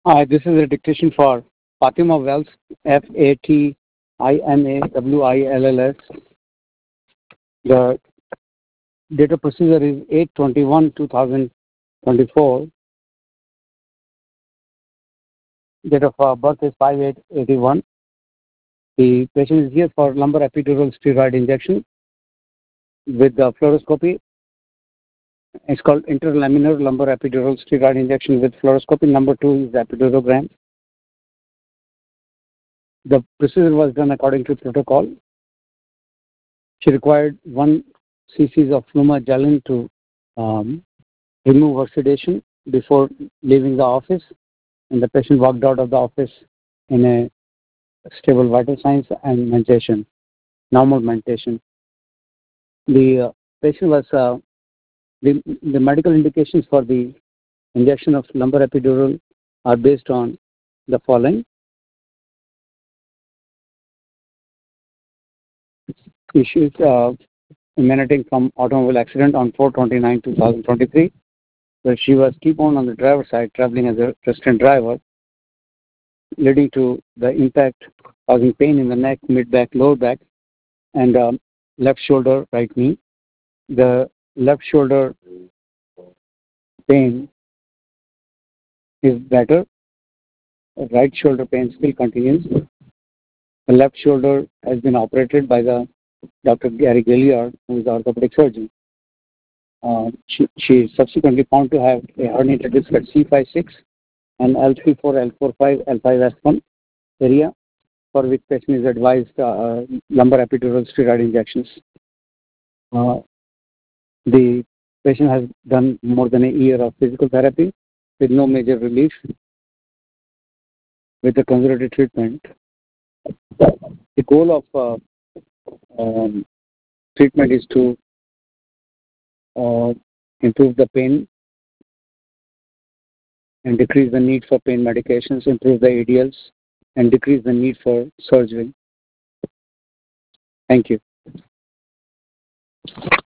Hi, this is a dictation for Fatima Wells, FATIMAWILLS. The data procedure is 8/21/2024. Date of birth is 5/8/81. The patient is here for lumbar epidural steroid injection with the fluoroscopy. It's called interlaminar lumbar epidural steroid injection with fluoroscopy. Number 2 is epidurogram. The procedure was done according to protocol. She required 1 cc of flumagelin to remove her sedation before leaving the office, and the patient walked out of the office in a stable vital signs and mentation, normal mentation. The patient was the medical indications for the injection of lumbar epidural are based on the following. Issues emanating from automobile accident on 4/29/2023, where she was T-bone on the driver's side traveling as a resident driver, leading to the impact causing pain in the neck, mid-back, lower back, and left shoulder, right knee. The left shoulder pain is better. Right shoulder pain still continues. The left shoulder has been operated by the Dr. Gary Gilliard, who is the orthopedic surgeon. She is subsequently found to have a herniated disc at C5-6 and L3-4, L4-5, L5-S1 area, for which patient is advised lumbar epidural steroid injections. The patient has done more than a year of physical therapy with no major relief with the conservative treatment. The goal of treatment is to improve the pain and decrease the need for pain medications, improve the ADLs, and decrease the need for surgery. Thank you.